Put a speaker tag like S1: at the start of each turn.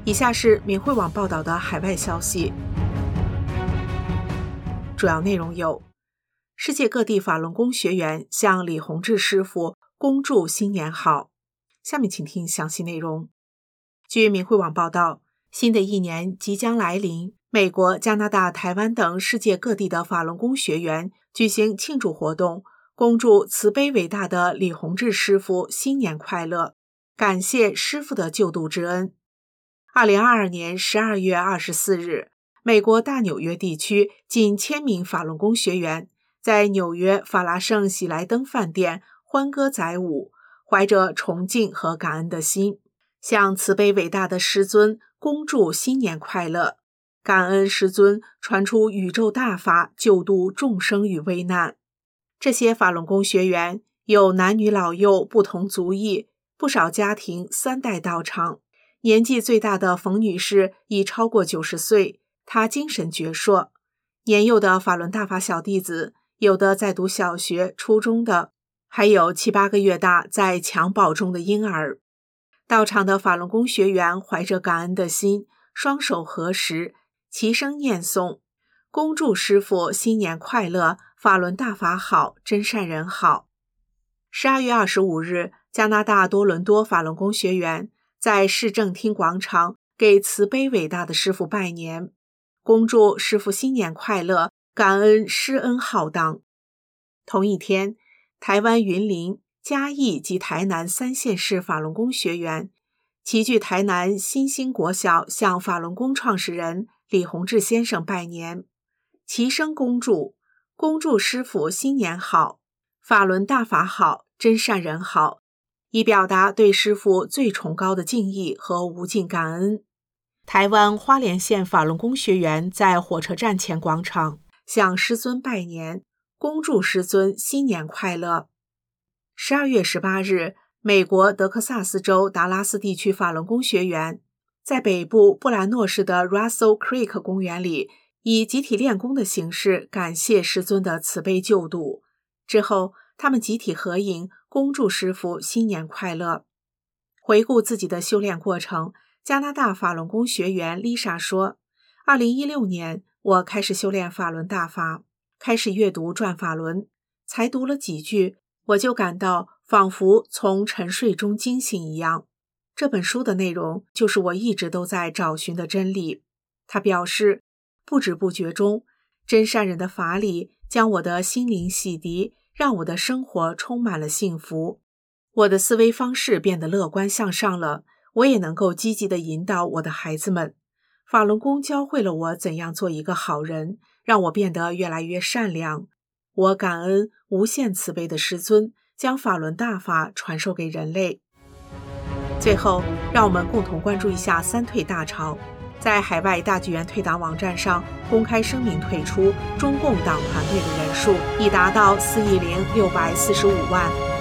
S1: 以下是明慧网报道的海外消息，主要内容有：世界各地法轮功学员向李洪志师傅恭祝新年好。下面请听详细内容。据明慧网报道，新的一年即将来临，美国、加拿大、台湾等世界各地的法轮功学员举行庆祝活动，恭祝慈悲伟大的李洪志师傅新年快乐，感谢师傅的救度之恩。2022年12月24日，美国大纽约地区近1000名法轮功学员在纽约法拉盛喜来登饭店欢歌载舞，怀着崇敬和感恩的心，向慈悲伟大的师尊恭祝新年快乐，感恩师尊传出宇宙大法，救度众生于危难。这些法轮功学员有男女老幼不同族裔，不少家庭3代到场。年纪最大的冯女士已超过90岁，她精神矍铄。年幼的法轮大法小弟子，有的在读小学、初中的，还有7、8个月大在襁褓中的婴儿。到场的法轮功学员怀着感恩的心，双手合十，齐声念诵，恭祝师父新年快乐，法轮大法好，真善人好。12月25日，加拿大多伦多法轮功学员在市政厅广场给慈悲伟大的师父拜年，恭祝师父新年快乐，感恩师恩浩荡。同一天，台湾云林、嘉义及台南3县市法轮功学员齐聚台南新兴国小，向法轮功创始人李洪志先生拜年，齐声恭祝师父新年好，法轮大法好，真善人好，以表达对师父最崇高的敬意和无尽感恩。台湾花莲县法轮功学员在火车站前广场向师尊拜年，恭祝师尊新年快乐。12月18日，美国德克萨斯州达拉斯地区法轮功学员在北部布兰诺市的 Russell Creek 公园里，以集体练功的形式感谢师尊的慈悲救度。之后，他们集体合影，恭祝师父新年快乐。回顾自己的修炼过程，加拿大法轮功学员 Lisa 说，2016年我开始修炼法轮大法，开始阅读转法轮，才读了几句，我就感到仿佛从沉睡中惊醒一样。这本书的内容就是我一直都在找寻的真理。他表示，不知不觉中，真善人的法理将我的心灵洗涤，让我的生活充满了幸福。我的思维方式变得乐观向上了，我也能够积极地引导我的孩子们。法轮功教会了我怎样做一个好人，让我变得越来越善良。我感恩无限慈悲的师尊，将法轮大法传授给人类。最后，让我们共同关注一下3退大潮。在海外大纪元退党网站上公开声明退出中共党团队的人数已达到4.645亿。